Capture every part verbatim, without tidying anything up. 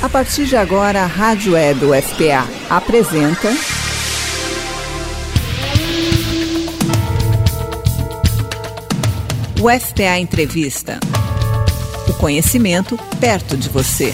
A partir de agora, a Rádio Web U F P A apresenta... U F P A Entrevista. O conhecimento perto de você.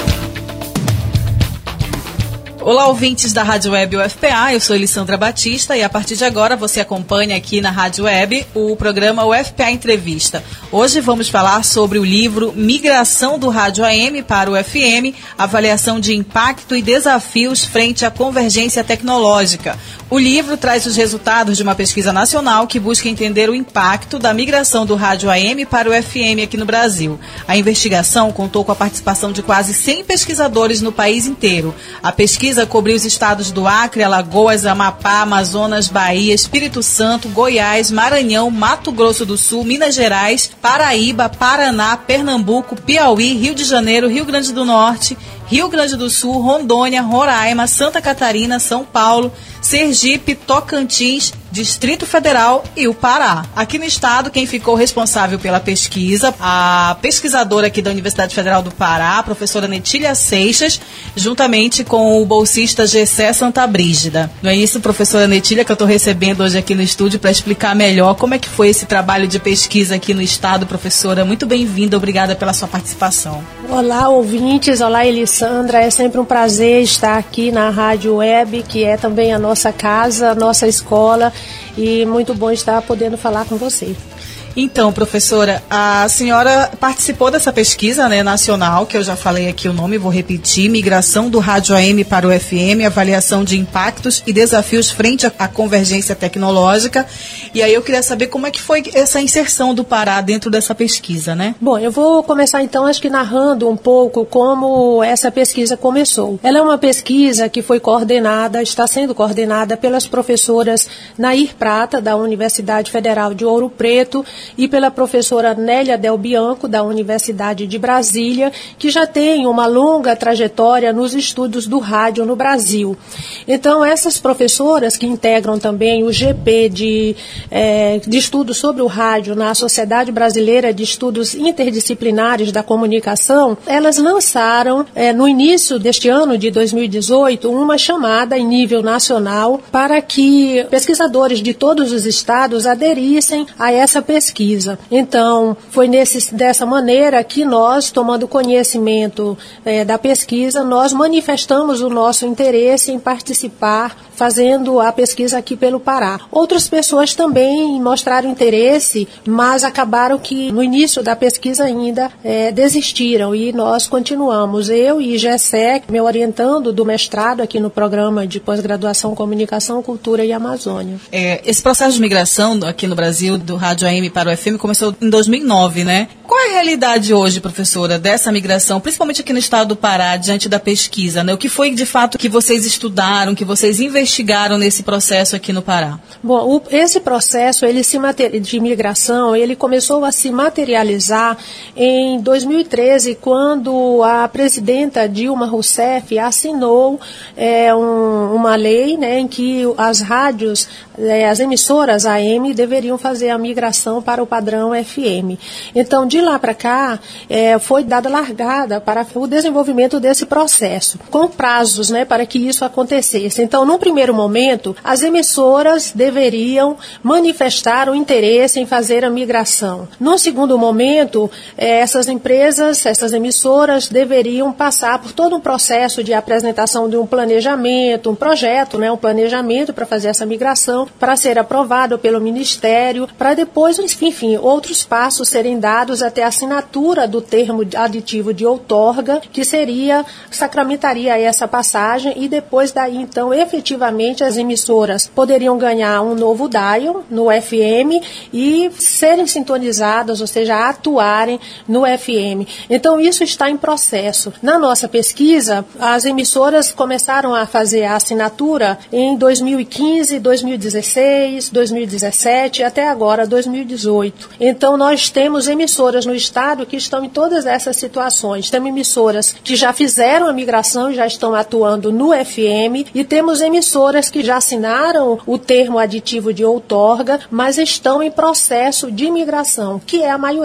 Olá, ouvintes da Rádio Web U F P A, eu sou Elisandra Batista e a partir de agora você acompanha aqui na Rádio Web o programa U F P A Entrevista. Hoje vamos falar sobre o livro Migração do Rádio A M para o F M, avaliação de impacto e desafios frente à convergência tecnológica. O livro traz os resultados de uma pesquisa nacional que busca entender o impacto da migração do rádio A M para o F M aqui no Brasil. A investigação contou com a participação de quase cem pesquisadores no país inteiro. A pesquisa cobriu os estados do Acre, Alagoas, Amapá, Amazonas, Bahia, Espírito Santo, Goiás, Maranhão, Mato Grosso do Sul, Minas Gerais, Paraíba, Paraná, Pernambuco, Piauí, Rio de Janeiro, Rio Grande do Norte, Rio Grande do Sul, Rondônia, Roraima, Santa Catarina, São Paulo, Sergipe, Tocantins, Distrito Federal e o Pará. Aqui no estado, quem ficou responsável pela pesquisa, a pesquisadora aqui da Universidade Federal do Pará, a professora Netília Seixas, juntamente com o bolsista Gessé Santa Brígida. Não é isso, professora Netília, que eu estou recebendo hoje aqui no estúdio para explicar melhor como é que foi esse trabalho de pesquisa aqui no estado, professora. Muito bem-vinda, obrigada pela sua participação. Olá, ouvintes, olá, Elisandra, é sempre um prazer estar aqui na Rádio Web, que é também a nossa casa, a nossa escola, e muito bom estar podendo falar com você. Então, professora, a senhora participou dessa pesquisa, né, nacional, que eu já falei aqui o nome, vou repetir, Migração do Rádio A M para o F M, avaliação de impactos e desafios frente à convergência tecnológica. E aí eu queria saber como é que foi essa inserção do Pará dentro dessa pesquisa, né? Bom, eu vou começar então, acho que narrando um pouco como essa pesquisa começou. Ela é uma pesquisa que foi coordenada, está sendo coordenada pelas professoras Nair Prata, da Universidade Federal de Ouro Preto, e pela professora Nélia Del Bianco, da Universidade de Brasília, que já tem uma longa trajetória nos estudos do rádio no Brasil. Então, essas professoras que integram também o G P de, é, de estudos sobre o rádio na Sociedade Brasileira de Estudos Interdisciplinares da Comunicação, elas lançaram, é, no início deste ano de dois mil e dezoito, uma chamada em nível nacional para que pesquisadores de todos os estados aderissem a essa pesquisa. Então, foi nesse, dessa maneira que nós, tomando conhecimento é, da pesquisa, nós manifestamos o nosso interesse em participar, fazendo a pesquisa aqui pelo Pará. Outras pessoas também mostraram interesse, mas acabaram que no início da pesquisa ainda é, desistiram e nós continuamos. Eu e Gessé, me orientando do mestrado aqui no programa de pós-graduação Comunicação, Cultura e Amazônia. É, esse processo de migração aqui no Brasil do rádio A M para o F M começou em dois mil e nove, né? Qual é a realidade hoje, professora, dessa migração, principalmente aqui no estado do Pará, diante da pesquisa, né? O que foi, de fato, que vocês estudaram, que vocês investigaram nesse processo aqui no Pará? Bom, o, esse processo ele se mater, de migração, ele começou a se materializar em dois mil e treze, quando a presidenta Dilma Rousseff assinou é, um, uma lei, né, em que as rádios, é, as emissoras A M deveriam fazer a migração para o padrão F M. Então, de lá para cá, é, foi dada largada para o desenvolvimento desse processo, com prazos, né, para que isso acontecesse. Então, num primeiro momento, as emissoras deveriam manifestar o interesse em fazer a migração. Num segundo momento, é, essas empresas, essas emissoras deveriam passar por todo um processo de apresentação de um planejamento, um projeto, né, um planejamento para fazer essa migração, para ser aprovado pelo Ministério, para depois, enfim, outros passos serem dados até a assinatura do termo aditivo de outorga, que seria, sacramentaria essa passagem, e depois daí, então, efetivamente, as emissoras poderiam ganhar um novo dial no F M e serem sintonizadas, ou seja, atuarem no F M. Então, isso está em processo. Na nossa pesquisa, as emissoras começaram a fazer a assinatura em dois mil e quinze, dois mil e dezesseis, dois mil e dezessete, até agora, dois mil e dezoito. Então, nós temos emissoras no estado que estão em todas essas situações. Temos emissoras que já fizeram a migração e já estão atuando no F M, e temos emissoras que já assinaram o termo aditivo de outorga, mas estão em processo de migração, que é a maioria.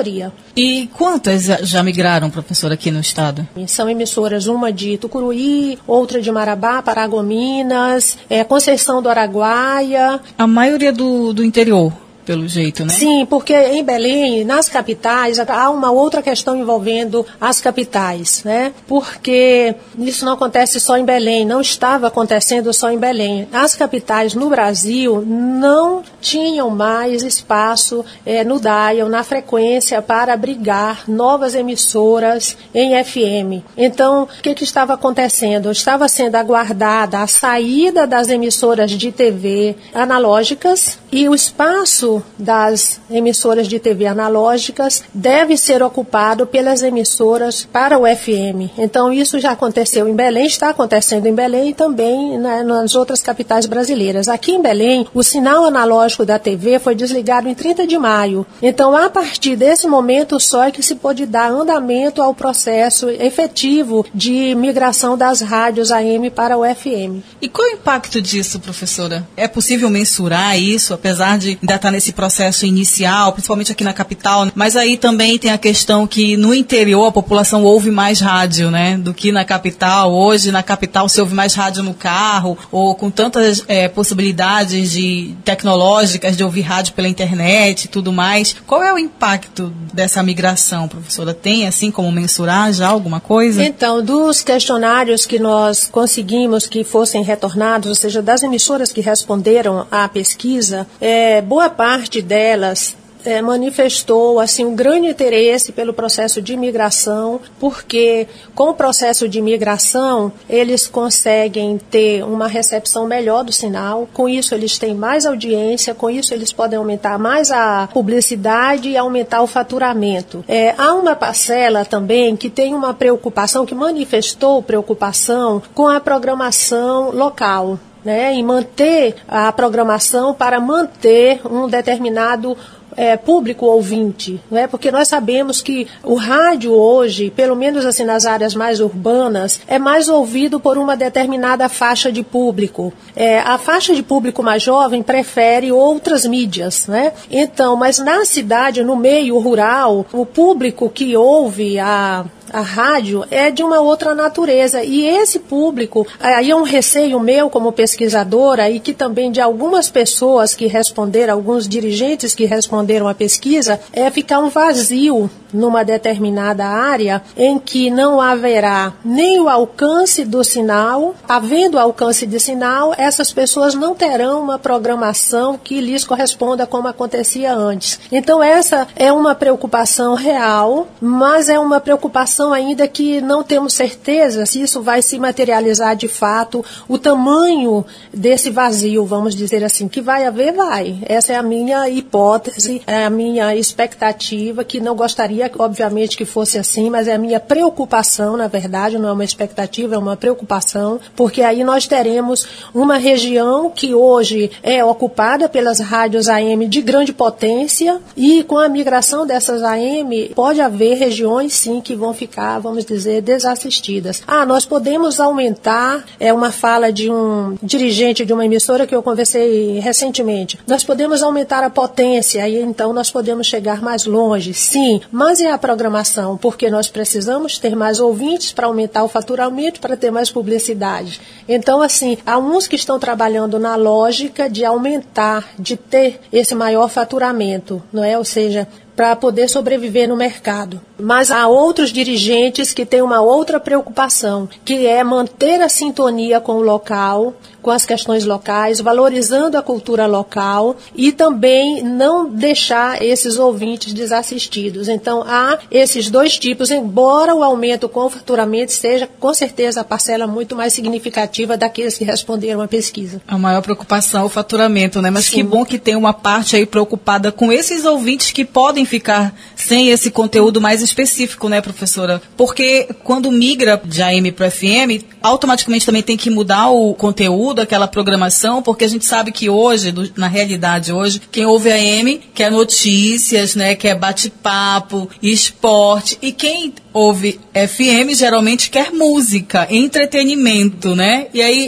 E quantas já migraram, professor, aqui no estado? São emissoras, uma de Tucuruí, outra de Marabá, Paragominas, é, Conceição do Araguaia. A maioria do, do interior, pelo jeito, né? Sim, porque em Belém, nas capitais, há uma outra questão envolvendo as capitais, né? Porque isso não acontece só em Belém, não estava acontecendo só em Belém. As capitais no Brasil não tinham mais espaço é, no dial, na frequência, para abrigar novas emissoras em F M. Então, o que, que estava acontecendo? Estava sendo aguardada a saída das emissoras de T V analógicas e o espaço das emissoras de T V analógicas deve ser ocupado pelas emissoras para o F M. Então, isso já aconteceu em Belém, está acontecendo em Belém e também, né, nas outras capitais brasileiras. Aqui em Belém, o sinal analógico da T V foi desligado em trinta de maio. Então, a partir desse momento só é que se pode dar andamento ao processo efetivo de migração das rádios A M para o F M. E qual é o impacto disso, professora? É possível mensurar isso, apesar de ainda estar nesse processo inicial, principalmente aqui na capital, mas aí também tem a questão que no interior a população ouve mais rádio, né, do que na capital. Hoje na capital se ouve mais rádio no carro, ou com tantas é, possibilidades de tecnológicas de ouvir rádio pela internet e tudo mais. Qual é o impacto dessa migração, professora? Tem assim como mensurar já alguma coisa? Então, dos questionários que nós conseguimos que fossem retornados, ou seja, das emissoras que responderam à pesquisa, é, boa parte delas É, manifestou assim um grande interesse pelo processo de imigração, porque com o processo de imigração eles conseguem ter uma recepção melhor do sinal, com isso eles têm mais audiência, com isso eles podem aumentar mais a publicidade e aumentar o faturamento. É, há uma parcela também que tem uma preocupação, que manifestou preocupação com a programação local, né, em manter a programação para manter um determinado É, público ouvinte, né? Porque nós sabemos que o rádio hoje, pelo menos assim nas áreas mais urbanas, é mais ouvido por uma determinada faixa de público. É, a faixa de público mais jovem prefere outras mídias, né? Então, mas na cidade, no meio rural, o público que ouve a A rádio é de uma outra natureza, e esse público, aí é um receio meu como pesquisadora e que também de algumas pessoas que responderam, alguns dirigentes que responderam à pesquisa, é ficar um vazio numa determinada área em que não haverá nem o alcance do sinal. Havendo alcance de sinal, essas pessoas não terão uma programação que lhes corresponda como acontecia antes. Então essa é uma preocupação real, mas é uma preocupação ainda que não temos certeza se isso vai se materializar de fato, o tamanho desse vazio, vamos dizer assim, que vai haver, vai. Essa é a minha hipótese, é a minha expectativa, que não gostaria, obviamente, que fosse assim, mas é a minha preocupação, na verdade, não é uma expectativa, é uma preocupação, porque aí nós teremos uma região que hoje é ocupada pelas rádios A M de grande potência, e com a migração dessas A M, pode haver regiões, sim, que vão ficar ficar, vamos dizer, desassistidas. Ah, nós podemos aumentar, é uma fala de um dirigente de uma emissora que eu conversei recentemente, nós podemos aumentar a potência e então nós podemos chegar mais longe, sim, mas é a programação, porque nós precisamos ter mais ouvintes para aumentar o faturamento, para ter mais publicidade. Então, assim, há uns que estão trabalhando na lógica de aumentar, de ter esse maior faturamento, não é? Ou seja, para poder sobreviver no mercado. Mas há outros dirigentes que têm uma outra preocupação, que é manter a sintonia com o local, com as questões locais, valorizando a cultura local e também não deixar esses ouvintes desassistidos. Então, há esses dois tipos, embora o aumento com o faturamento seja, com certeza, a parcela muito mais significativa daqueles que responderam à pesquisa. A maior preocupação é o faturamento, né? Mas Sim. Que bom que tem uma parte aí preocupada com esses ouvintes que podem ficar sem esse conteúdo mais específico, né, professora? Porque quando migra de A M para o F M, automaticamente também tem que mudar o conteúdo, aquela programação, porque a gente sabe que hoje, do, na realidade hoje, quem ouve A M quer notícias, né, quer bate-papo, esporte, e quem ouve F M geralmente quer música, entretenimento, né? E aí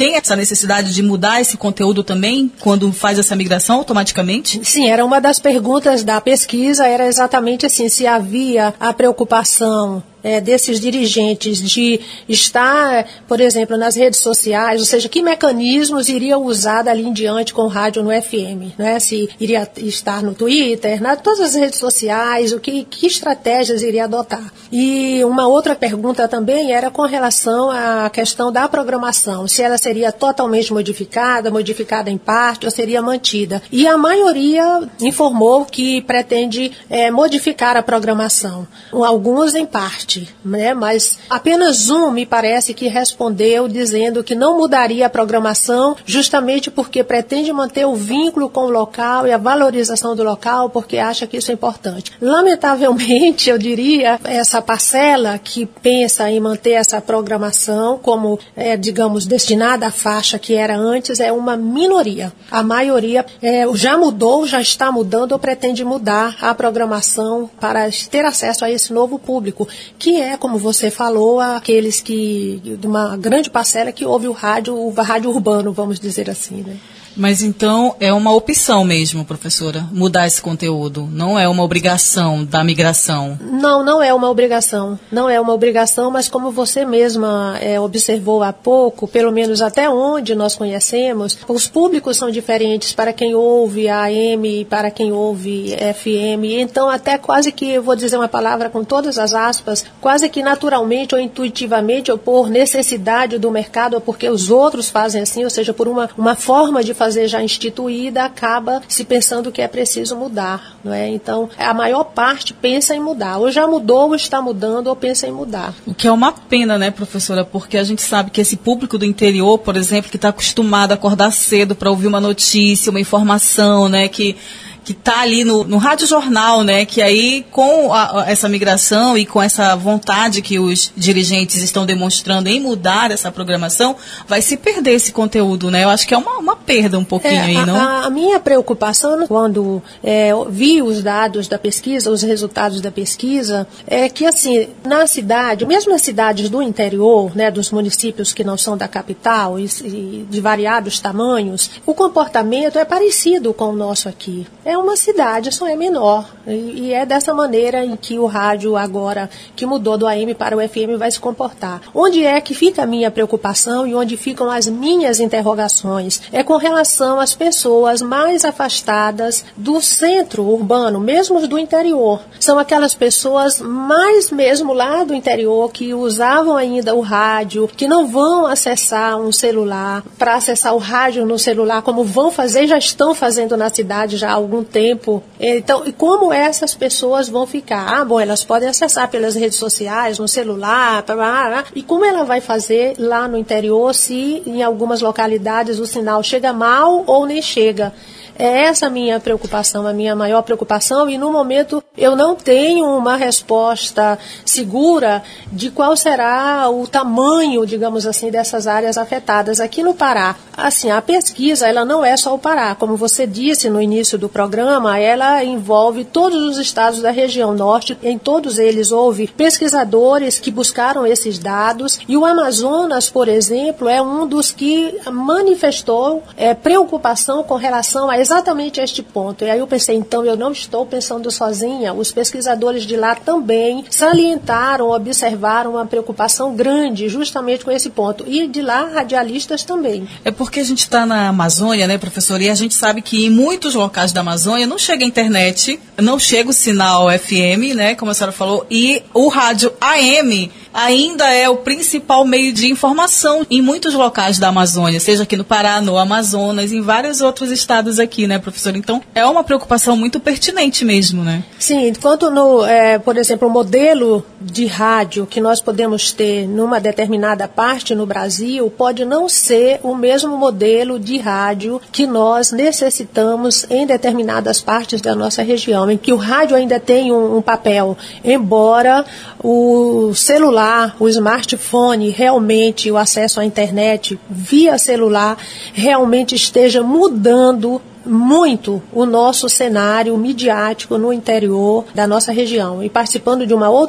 tem essa necessidade de mudar esse conteúdo também, quando faz essa migração automaticamente? Sim, era uma das perguntas da pesquisa, era exatamente assim, se havia a preocupação É, desses dirigentes de estar, por exemplo, nas redes sociais, ou seja, que mecanismos iriam usar dali em diante com o rádio no F M, né? Se iria estar no Twitter, na todas as redes sociais, o que, que estratégias iria adotar. E uma outra pergunta também era com relação à questão da programação, se ela seria totalmente modificada, modificada em parte, ou seria mantida. E a maioria informou que pretende é, modificar a programação, alguns em parte. Né? Mas apenas um me parece que respondeu dizendo que não mudaria a programação justamente porque pretende manter o vínculo com o local e a valorização do local, porque acha que isso é importante. Lamentavelmente, eu diria, essa parcela que pensa em manter essa programação como, é, digamos, destinada à faixa que era antes, é uma minoria. A maioria é, já mudou, já está mudando ou pretende mudar a programação para ter acesso a esse novo público, que é, como você falou, aqueles que, de uma grande parcela que ouve o rádio, o rádio urbano, vamos dizer assim, né? Mas então é uma opção mesmo, professora, mudar esse conteúdo, não é uma obrigação da migração? Não, não é uma obrigação, não é uma obrigação, mas como você mesma é, observou há pouco, pelo menos até onde nós conhecemos, os públicos são diferentes para quem ouve A M e para quem ouve F M, então até quase que, eu vou dizer uma palavra com todas as aspas, quase que naturalmente ou intuitivamente, ou por necessidade do mercado, ou porque os outros fazem assim, ou seja, por uma, uma forma de fazer já instituída, acaba se pensando que é preciso mudar, não é? Então, a maior parte pensa em mudar, ou já mudou, ou está mudando, ou pensa em mudar. O que é uma pena, né, professora? Porque a gente sabe que esse público do interior, por exemplo, que está acostumado a acordar cedo para ouvir uma notícia, uma informação, né, que que está ali no, no rádio jornal, né, que aí com a, essa migração e com essa vontade que os dirigentes estão demonstrando em mudar essa programação, vai se perder esse conteúdo, né? Eu acho que é uma, uma perda um pouquinho é, aí, a, não? A, a minha preocupação, quando é, vi os dados da pesquisa, os resultados da pesquisa, é que, assim, na cidade, mesmo nas cidades do interior, né, dos municípios que não são da capital e, e de variados tamanhos, o comportamento é parecido com o nosso aqui. É uma cidade, só é menor. E, e é dessa maneira em que o rádio agora, que mudou do A M para o F M, vai se comportar. Onde é que fica a minha preocupação e onde ficam as minhas interrogações? É com relação às pessoas mais afastadas do centro urbano, mesmo os do interior. São aquelas pessoas mais mesmo lá do interior que usavam ainda o rádio, que não vão acessar um celular para acessar o rádio no celular, como vão fazer, já estão fazendo na cidade já há algum tempo. Então, e como essas pessoas vão ficar? Ah, bom, elas podem acessar pelas redes sociais, no celular, blá, blá, blá. E como ela vai fazer lá no interior se em algumas localidades o sinal chega mal ou nem chega? É essa a minha preocupação, a minha maior preocupação, e no momento eu não tenho uma resposta segura de qual será o tamanho, digamos assim, dessas áreas afetadas aqui no Pará. Assim, a pesquisa, ela não é só o Pará, como você disse no início do programa, ela envolve todos os estados da região norte, em todos eles houve pesquisadores que buscaram esses dados, e o Amazonas, por exemplo, é um dos que manifestou é, preocupação com relação a exatamente este ponto. E aí eu pensei, então eu não estou pensando sozinha. Os pesquisadores de lá também salientaram, observaram uma preocupação grande justamente com esse ponto. E de lá, radialistas também. É porque a gente está na Amazônia, né, professora? E a gente sabe que em muitos locais da Amazônia não chega a internet, não chega o sinal F M, né, como a senhora falou, e o rádio A M ainda é o principal meio de informação em muitos locais da Amazônia, seja aqui no Pará, no Amazonas, em vários outros estados aqui, né, professora? Então, é uma preocupação muito pertinente mesmo, né? Sim, enquanto, no, é, por exemplo, o modelo de rádio que nós podemos ter numa determinada parte no Brasil pode não ser o mesmo modelo de rádio que nós necessitamos em determinadas partes da nossa região, em que o rádio ainda tem um, um papel, embora o celular, o smartphone, realmente o acesso à internet via celular realmente esteja mudando muito o nosso cenário midiático no interior da nossa região. E participando de uma outra pesquisa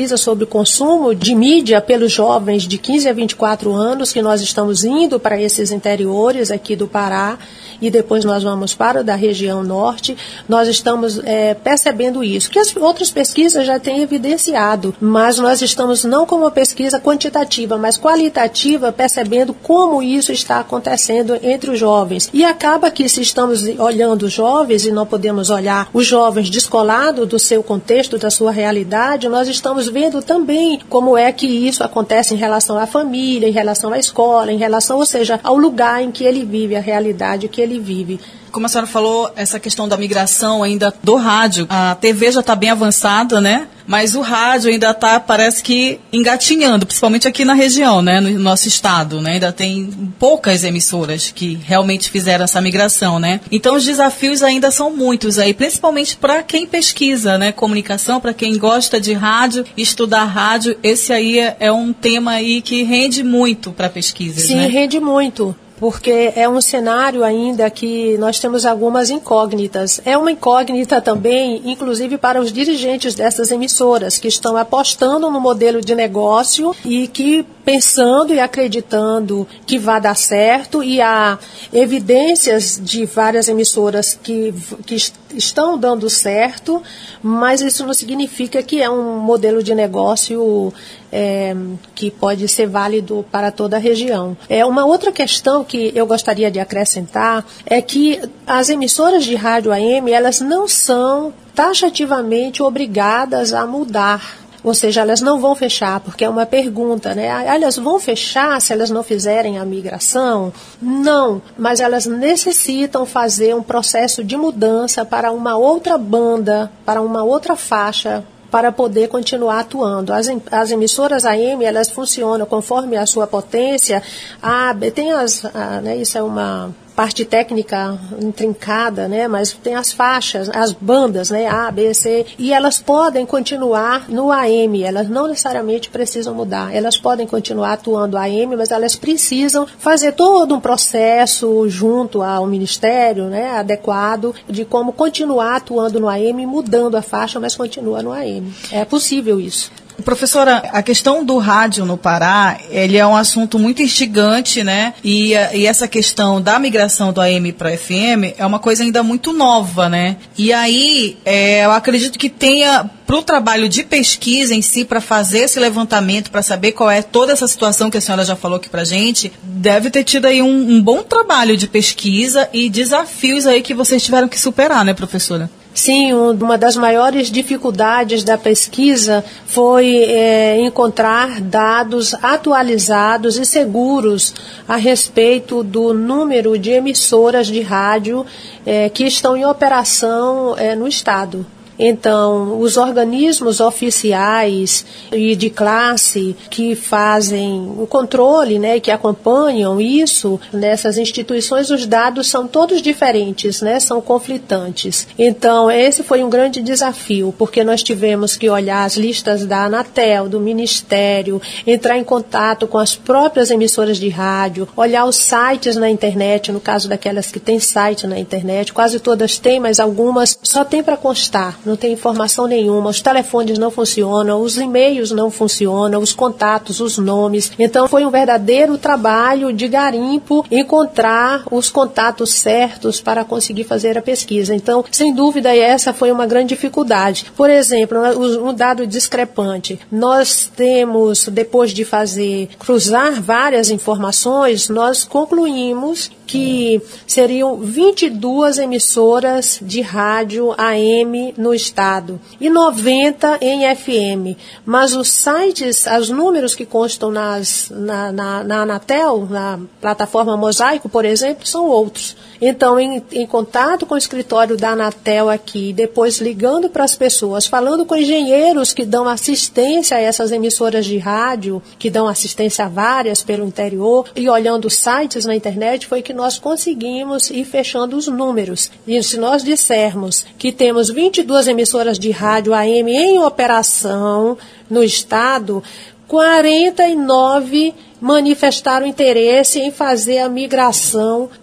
pesquisa sobre o consumo de mídia pelos jovens de quinze a vinte e quatro anos, que nós estamos indo para esses interiores aqui do Pará, e depois nós vamos para o da região norte, nós estamos é, percebendo isso, que as outras pesquisas já têm evidenciado, mas nós estamos não como uma pesquisa quantitativa, mas qualitativa, percebendo como isso está acontecendo entre os jovens. E acaba que, se estamos olhando os jovens, e não podemos olhar os jovens descolados do seu contexto, da sua realidade, nós estamos vendo também como é que isso acontece em relação à família, em relação à escola, em relação, ou seja, ao lugar em que ele vive, a realidade que ele vive. Como a senhora falou, essa questão da migração ainda do rádio, a T V já está bem avançada, né? Mas o rádio ainda está, parece que, engatinhando, principalmente aqui na região, né? No nosso estado, né? Ainda tem poucas emissoras que realmente fizeram essa migração, né? Então os desafios ainda são muitos aí, principalmente para quem pesquisa, né? Comunicação, para quem gosta de rádio, estudar rádio, esse aí é, é um tema aí que rende muito para pesquisas, Sim, né? Sim, rende muito. Porque é um cenário ainda que nós temos algumas incógnitas. É uma incógnita também, inclusive para os dirigentes dessas emissoras, que estão apostando no modelo de negócio e que, pensando e acreditando que vai dar certo, e há evidências de várias emissoras que, que estão dando certo, mas isso não significa que é um modelo de negócio é, que pode ser válido para toda a região. É uma outra questão que eu gostaria de acrescentar é que as emissoras de rádio A M, elas não são taxativamente obrigadas a mudar. Ou seja, elas não vão fechar, porque é uma pergunta, né? Elas vão fechar se elas não fizerem a migração? Não, mas elas necessitam fazer um processo de mudança para uma outra banda, para uma outra faixa, para poder continuar atuando. As, as emissoras A M, elas funcionam conforme a sua potência. A, tem as, a, né, isso é uma parte técnica intrincada, né, mas tem as faixas, as bandas, né, A, B, C, e elas podem continuar no A M, elas não necessariamente precisam mudar, elas podem continuar atuando A M, mas elas precisam fazer todo um processo junto ao Ministério, né, adequado, de como continuar atuando no A M, mudando a faixa, mas continua no A M. É possível isso. Professora, a questão do rádio no Pará, ele é um assunto muito instigante, né? E, e essa questão da migração do A M para o F M é uma coisa ainda muito nova, né? E aí, é, eu acredito que tenha, para o trabalho de pesquisa em si, para fazer esse levantamento, para saber qual é toda essa situação que a senhora já falou aqui para a gente, deve ter tido aí um, um bom trabalho de pesquisa e desafios aí que vocês tiveram que superar, né, professora? Sim, uma das maiores dificuldades da pesquisa foi é, encontrar dados atualizados e seguros a respeito do número de emissoras de rádio é, que estão em operação é, no Estado. Então, os organismos oficiais e de classe que fazem o controle, né, que acompanham isso, nessas instituições, os dados são todos diferentes, né, são conflitantes. Então, esse foi um grande desafio, porque nós tivemos que olhar as listas da Anatel, do Ministério, entrar em contato com as próprias emissoras de rádio, olhar os sites na internet, no caso daquelas que têm site na internet, quase todas têm, mas algumas só tem para constar. Não tem informação nenhuma, os telefones não funcionam, os e-mails não funcionam, os contatos, os nomes. Então foi um verdadeiro trabalho de garimpo encontrar os contatos certos para conseguir fazer a pesquisa. Então, sem dúvida, essa foi uma grande dificuldade. Por exemplo, um dado discrepante. Nós temos, depois de fazer, cruzar várias informações, nós concluímos que seriam vinte e duas emissoras de rádio A M no estado e noventa em F M. Mas os sites, os números que constam nas, na, na, na Anatel, na plataforma Mosaico, por exemplo, são outros. Então, em, em contato com o escritório da Anatel aqui, depois ligando para as pessoas, falando com engenheiros que dão assistência a essas emissoras de rádio, que dão assistência a várias pelo interior, e olhando os sites na internet, foi que nós conseguimos ir fechando os números. E se nós dissermos que temos vinte e duas emissoras de rádio A M em operação no estado, quarenta e nove manifestaram interesse em fazer a migração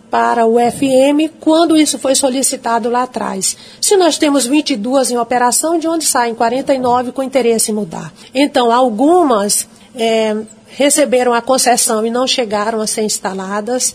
para o F M quando isso foi solicitado lá atrás. Se nós temos vinte e duas em operação, de onde saem quarenta e nove com interesse em mudar? Então, algumas é, receberam a concessão e não chegaram a ser instaladas,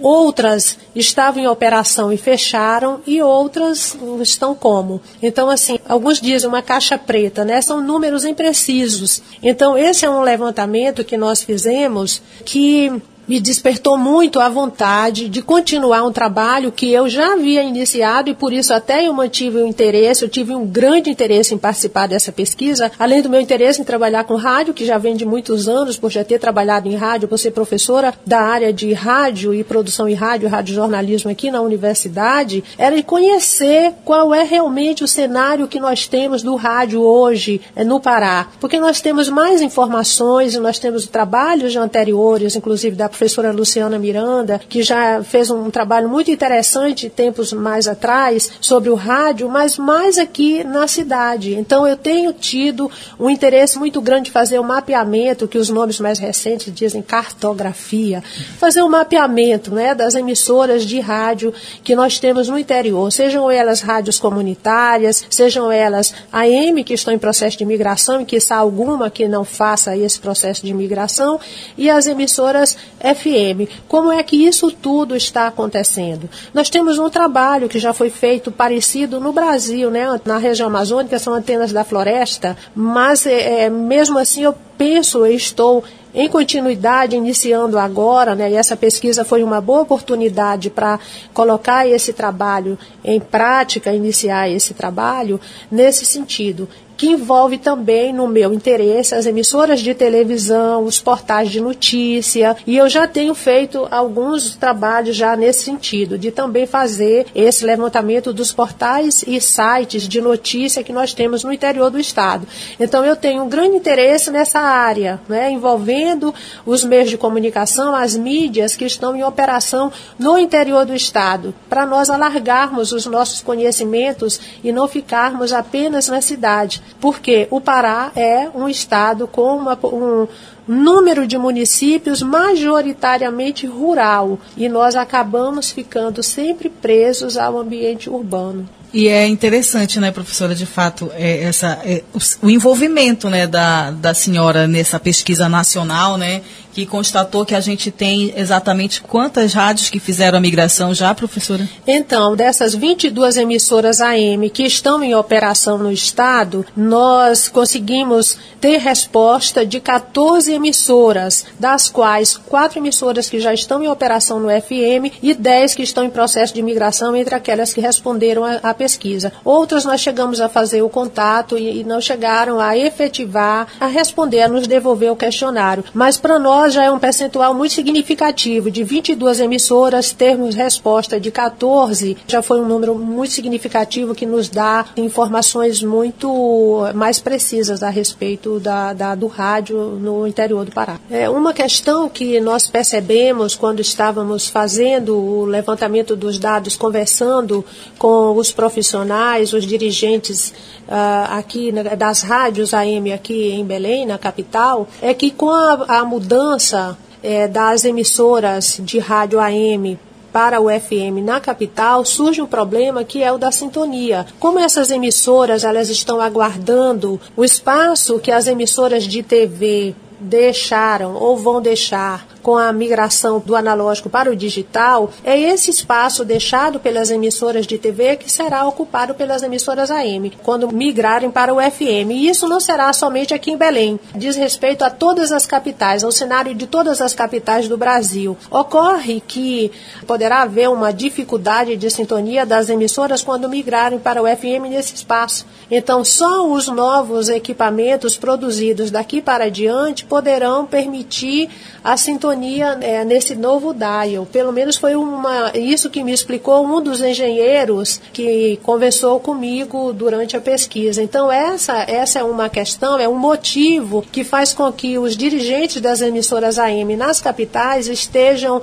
outras estavam em operação e fecharam, e outras estão como? Então, assim, alguns dizem uma caixa preta, né? São números imprecisos. Então, esse é um levantamento que nós fizemos que me despertou muito a vontade de continuar um trabalho que eu já havia iniciado, e por isso até eu mantive o interesse, eu tive um grande interesse em participar dessa pesquisa, além do meu interesse em trabalhar com rádio, que já vem de muitos anos, por já ter trabalhado em rádio, por ser professora da área de rádio e produção em rádio, radiojornalismo aqui na universidade, era de conhecer qual é realmente o cenário que nós temos do rádio hoje no Pará, porque nós temos mais informações e nós temos trabalhos anteriores, inclusive da professora Luciana Miranda, que já fez um trabalho muito interessante tempos mais atrás sobre o rádio, mas mais aqui na cidade. Então eu tenho tido um interesse muito grande de fazer o um mapeamento, que os nomes mais recentes dizem cartografia, fazer um mapeamento, né, das emissoras de rádio que nós temos no interior, sejam elas rádios comunitárias, sejam elas A M, que estão em processo de migração, e quiçá alguma que não faça esse processo de migração, e as emissoras F M. Como é que isso tudo está acontecendo? Nós temos um trabalho que já foi feito parecido no Brasil, né? Na região amazônica, são antenas da floresta, mas é, mesmo assim eu penso, eu estou em continuidade, iniciando agora, né, e essa pesquisa foi uma boa oportunidade para colocar esse trabalho em prática, iniciar esse trabalho nesse sentido, que envolve também, no meu interesse, as emissoras de televisão, os portais de notícia, e eu já tenho feito alguns trabalhos já nesse sentido, de também fazer esse levantamento dos portais e sites de notícia que nós temos no interior do estado. Então eu tenho um grande interesse nessa área, né, envolvendo os meios de comunicação, as mídias que estão em operação no interior do estado, para nós alargarmos os nossos conhecimentos e não ficarmos apenas na cidade. Porque o Pará é um estado com uma, um número de municípios majoritariamente rural, e nós acabamos ficando sempre presos ao ambiente urbano. E é interessante, né, professora, de fato, é, essa, é, o, o envolvimento, né, da, da senhora nessa pesquisa nacional, né, que constatou que a gente tem exatamente quantas rádios que fizeram a migração já, professora? Então, dessas vinte e duas emissoras A M que estão em operação no estado, nós conseguimos ter resposta de quatorze emissoras, das quais quatro emissoras que já estão em operação no F M e dez que estão em processo de migração, entre aquelas que responderam à pesquisa. Outras nós chegamos a fazer o contato e, e não chegaram a efetivar, a responder, a nos devolver o questionário. Mas para nós já é um percentual muito significativo. De vinte e duas emissoras, termos resposta de quatorze, já foi um número muito significativo que nos dá informações muito mais precisas a respeito da, da, do rádio no interior do Pará. É uma questão que nós percebemos quando estávamos fazendo o levantamento dos dados, conversando com os profissionais, os dirigentes uh, aqui na, das rádios A M aqui em Belém, na capital, é que com a, a mudança é, das emissoras de rádio A M para o F M na capital, surge um problema que é o da sintonia. Como essas emissoras elas estão aguardando o espaço que as emissoras de T V deixaram ou vão deixar com a migração do analógico para o digital, é esse espaço deixado pelas emissoras de T V que será ocupado pelas emissoras A M, quando migrarem para o F M. E isso não será somente aqui em Belém, diz respeito a todas as capitais, ao cenário de todas as capitais do Brasil. Ocorre que poderá haver uma dificuldade de sintonia das emissoras quando migrarem para o F M nesse espaço. Então, só os novos equipamentos produzidos daqui para diante poderão permitir a sintonia é, nesse novo dial. Pelo menos foi uma, isso que me explicou um dos engenheiros que conversou comigo durante a pesquisa. Então essa, essa é uma questão, é um motivo que faz com que os dirigentes das emissoras A M nas capitais estejam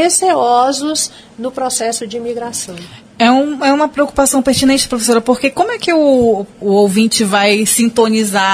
receosos no processo de imigração. É, um, é uma preocupação pertinente, professora, porque como é que o, o ouvinte vai sintonizar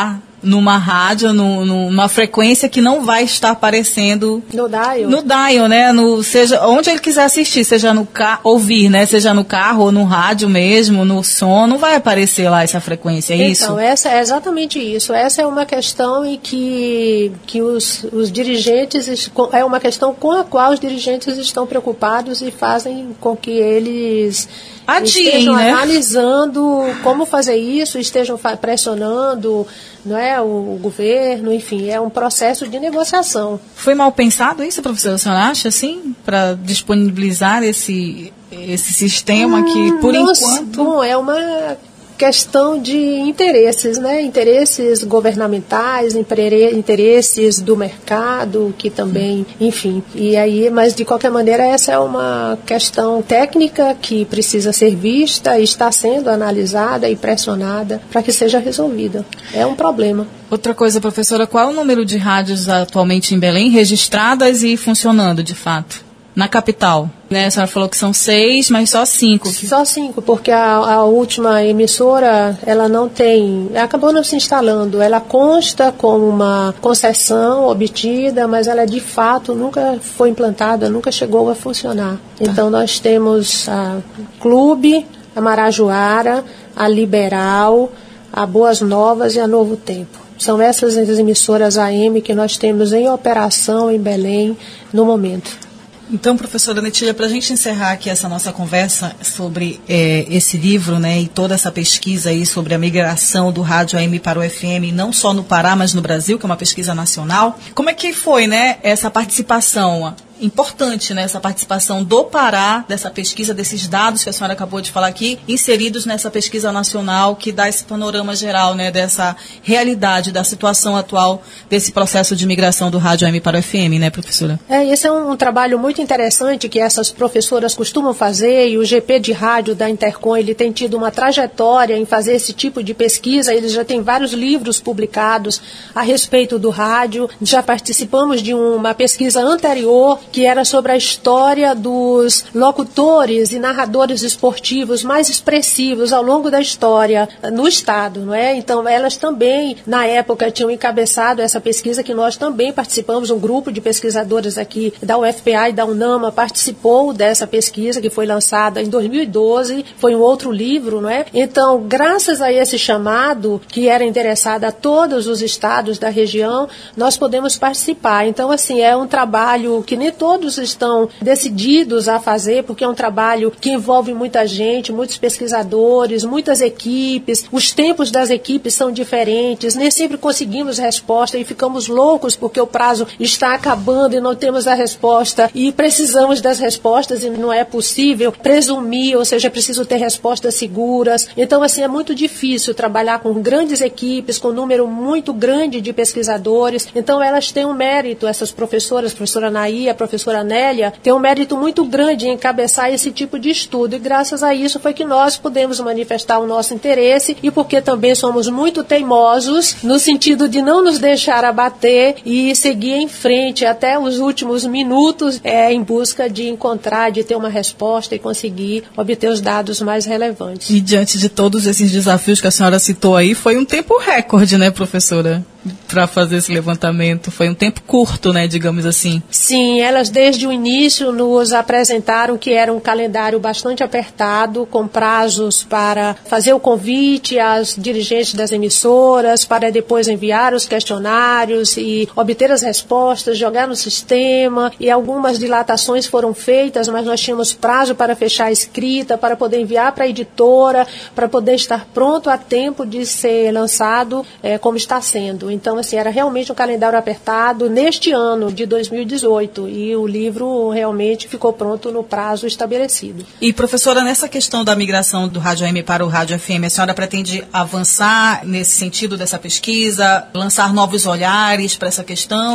numa rádio, no, numa frequência que não vai estar aparecendo no dial, no dial, né? No, seja onde ele quiser assistir, seja no carro, ouvir, né? Seja no carro ou no rádio mesmo, no som, não vai aparecer lá essa frequência, é então, isso? Então, essa é exatamente isso. Essa é uma questão em que, que os, os dirigentes, é uma questão com a qual os dirigentes estão preocupados e fazem com que eles Adiem, estejam né? analisando como fazer isso, estejam pressionando, não é, o, o governo, enfim, é um processo de negociação. Foi mal pensado isso, professora? A senhora acha, assim, para disponibilizar esse, esse sistema que, hum, por nossa, enquanto... Bom, é uma questão de interesses, né? Interesses governamentais, interesses do mercado, que também, enfim. E aí, mas de qualquer maneira, essa é uma questão técnica que precisa ser vista e está sendo analisada e pressionada para que seja resolvida. É um problema. Outra coisa, professora, qual é o número de rádios atualmente em Belém registradas e funcionando, de fato? Na capital, né? A senhora falou que são seis, mas só cinco. Que... Só cinco, porque a, a última emissora, ela não tem, acabou não se instalando. Ela consta com uma concessão obtida, mas ela de fato nunca foi implantada, nunca chegou a funcionar. Tá. Então nós temos a Clube, a Marajoara, a Liberal, a Boas Novas e a Novo Tempo. São essas as emissoras A M que nós temos em operação em Belém no momento. Então, professora Netília, para a gente encerrar aqui essa nossa conversa sobre é, esse livro, né, e toda essa pesquisa aí sobre a migração do rádio A M para o F M, não só no Pará, mas no Brasil, que é uma pesquisa nacional, como é que foi, né, essa participação importante, né, essa participação do Pará, dessa pesquisa, desses dados que a senhora acabou de falar aqui, inseridos nessa pesquisa nacional que dá esse panorama geral, né, dessa realidade, da situação atual desse processo de migração do rádio A M para o F M, né, professora? É, esse é um, um trabalho muito interessante que essas professoras costumam fazer, e o G P de rádio da Intercom, ele tem tido uma trajetória em fazer esse tipo de pesquisa. Eles já têm vários livros publicados a respeito do rádio. Já participamos de uma pesquisa anterior que era sobre a história dos locutores e narradores esportivos mais expressivos ao longo da história no estado, não é? Então, elas também, na época, tinham encabeçado essa pesquisa que nós também participamos, um grupo de pesquisadores aqui da U F P A e da UNAMA participou dessa pesquisa, que foi lançada em dois mil e doze, foi um outro livro, não é? Então, graças a esse chamado, que era interessado a todos os estados da região, nós podemos participar. Então, assim, é um trabalho que nem todos estão decididos a fazer, porque é um trabalho que envolve muita gente, muitos pesquisadores, muitas equipes, os tempos das equipes são diferentes, nem sempre conseguimos resposta e ficamos loucos porque o prazo está acabando e não temos a resposta e precisamos das respostas e não é possível presumir, ou seja, é preciso ter respostas seguras. Então, assim, é muito difícil trabalhar com grandes equipes, com um número muito grande de pesquisadores. Então, elas têm um mérito, essas professoras, a professora Naí, a professora Nélia, tem um mérito muito grande em encabeçar esse tipo de estudo, e graças a isso foi que nós pudemos manifestar o nosso interesse, e porque também somos muito teimosos no sentido de não nos deixar abater e seguir em frente até os últimos minutos é, em busca de encontrar, de ter uma resposta e conseguir obter os dados mais relevantes. E diante de todos esses desafios que a senhora citou aí, foi um tempo recorde, né, professora? Para fazer esse levantamento. Foi um tempo curto, né, digamos assim. Sim, elas desde o início nos apresentaram que era um calendário bastante apertado, com prazos para fazer o convite às dirigentes das emissoras, para depois enviar os questionários e obter as respostas, jogar no sistema, e algumas dilatações foram feitas, mas nós tínhamos prazo para fechar a escrita, para poder enviar para a editora, para poder estar pronto a tempo de ser lançado, é, como está sendo. Então, assim, era realmente um calendário apertado neste ano de dois mil e dezoito, e o livro realmente ficou pronto no prazo estabelecido. E, professora, nessa questão da migração do rádio A M para o rádio F M, a senhora pretende avançar nesse sentido dessa pesquisa, lançar novos olhares para essa questão?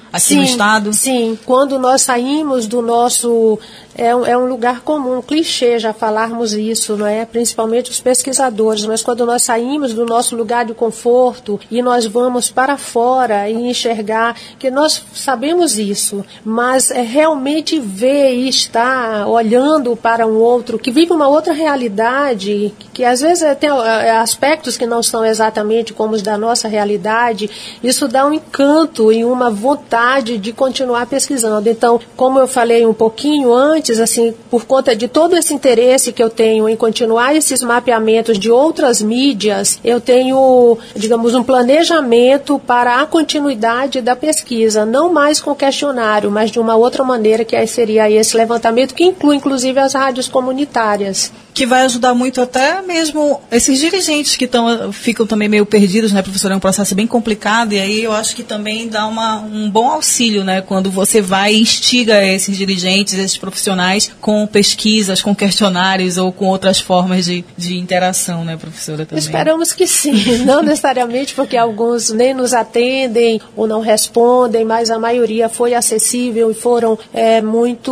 aqui sim, no estado? Sim, quando nós saímos do nosso... É um, é um lugar comum, um clichê já falarmos isso, não é? Principalmente os pesquisadores, mas quando nós saímos do nosso lugar de conforto e nós vamos para fora e enxergar, que nós sabemos isso, mas é realmente ver e estar olhando para um outro, que vive uma outra realidade, que, que às vezes tem aspectos que não são exatamente como os da nossa realidade, isso dá um encanto e uma vontade de continuar pesquisando. Então, como eu falei um pouquinho antes, assim, por conta de todo esse interesse que eu tenho em continuar esses mapeamentos de outras mídias, eu tenho, digamos, um planejamento para a continuidade da pesquisa, não mais com questionário, mas de uma outra maneira, que aí seria esse levantamento, que inclui, inclusive, as rádios comunitárias. Que vai ajudar muito até mesmo esses dirigentes que tão, ficam também meio perdidos, né, professor? É um processo bem complicado e aí eu acho que também dá uma, um bom auxílio, né, quando você vai e instiga esses dirigentes, esses profissionais com pesquisas, com questionários ou com outras formas de, de interação, né, professora? Também. Esperamos que sim, não necessariamente porque alguns nem nos atendem ou não respondem, mas a maioria foi acessível e foram é,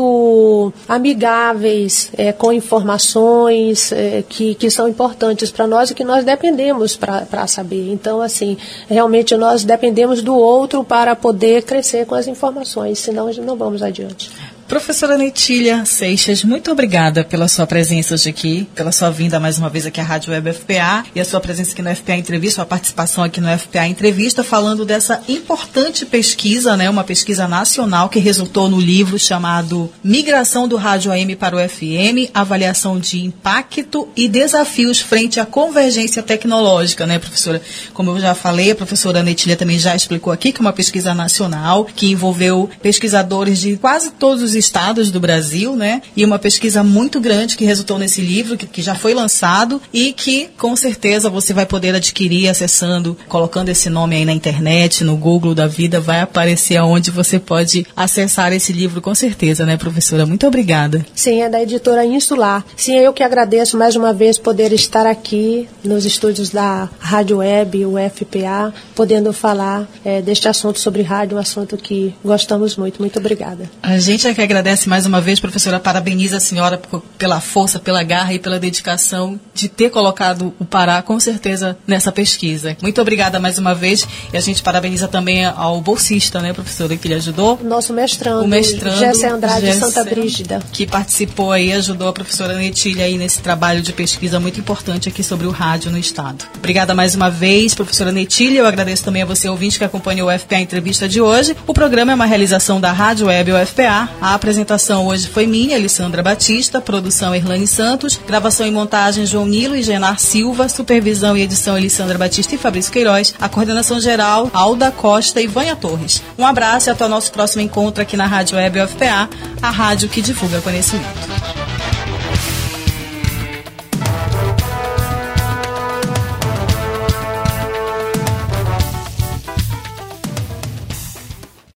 muito amigáveis é, com informações Que, que são importantes para nós e que nós dependemos para saber. Então, assim, realmente nós dependemos do outro para poder crescer com as informações, senão não vamos adiante. Professora Netília Seixas, muito obrigada pela sua presença hoje aqui, pela sua vinda mais uma vez aqui à Rádio Web F P A e a sua presença aqui no F P A Entrevista, sua participação aqui no F P A Entrevista, falando dessa importante pesquisa, né, uma pesquisa nacional que resultou no livro chamado Migração do Rádio A M para o F M, Avaliação de Impacto e Desafios frente à Convergência Tecnológica, né, professora? Como eu já falei, a professora Netília também já explicou aqui que é uma pesquisa nacional que envolveu pesquisadores de quase todos os estados do Brasil, né? E uma pesquisa muito grande que resultou nesse livro, que, que já foi lançado e que, com certeza, você vai poder adquirir acessando, colocando esse nome aí na internet, no Google da vida, vai aparecer aonde você pode acessar esse livro, com certeza, né, professora? Muito obrigada. Sim, é da editora Insular. Sim, eu que agradeço mais uma vez poder estar aqui nos estúdios da Rádio Web, o F P A, podendo falar é, deste assunto sobre rádio, um assunto que gostamos muito. Muito obrigada. A gente é que agradece mais uma vez, professora, parabeniza a senhora por, pela força, pela garra e pela dedicação de ter colocado o Pará, com certeza, nessa pesquisa. Muito obrigada mais uma vez e a gente parabeniza também ao bolsista, né, professora, que lhe ajudou. Nosso mestrando, o mestrando Gessé Andrade Gessé, Santa Brígida. Que participou aí, ajudou a professora Netília aí nesse trabalho de pesquisa muito importante aqui sobre o rádio no estado. Obrigada mais uma vez, professora Netília. Eu agradeço também a você, ouvinte, que acompanhou o F P A Entrevista de hoje. O programa é uma realização da Rádio Web U F P A. A apresentação hoje foi minha, Alessandra Batista, produção Erlane Santos, gravação e montagem João Nilo e Genar Silva, supervisão e edição Alessandra Batista e Fabrício Queiroz, a coordenação geral Alda Costa e Vânia Torres. Um abraço e até o nosso próximo encontro aqui na Rádio Web U F P A, a rádio que divulga conhecimento.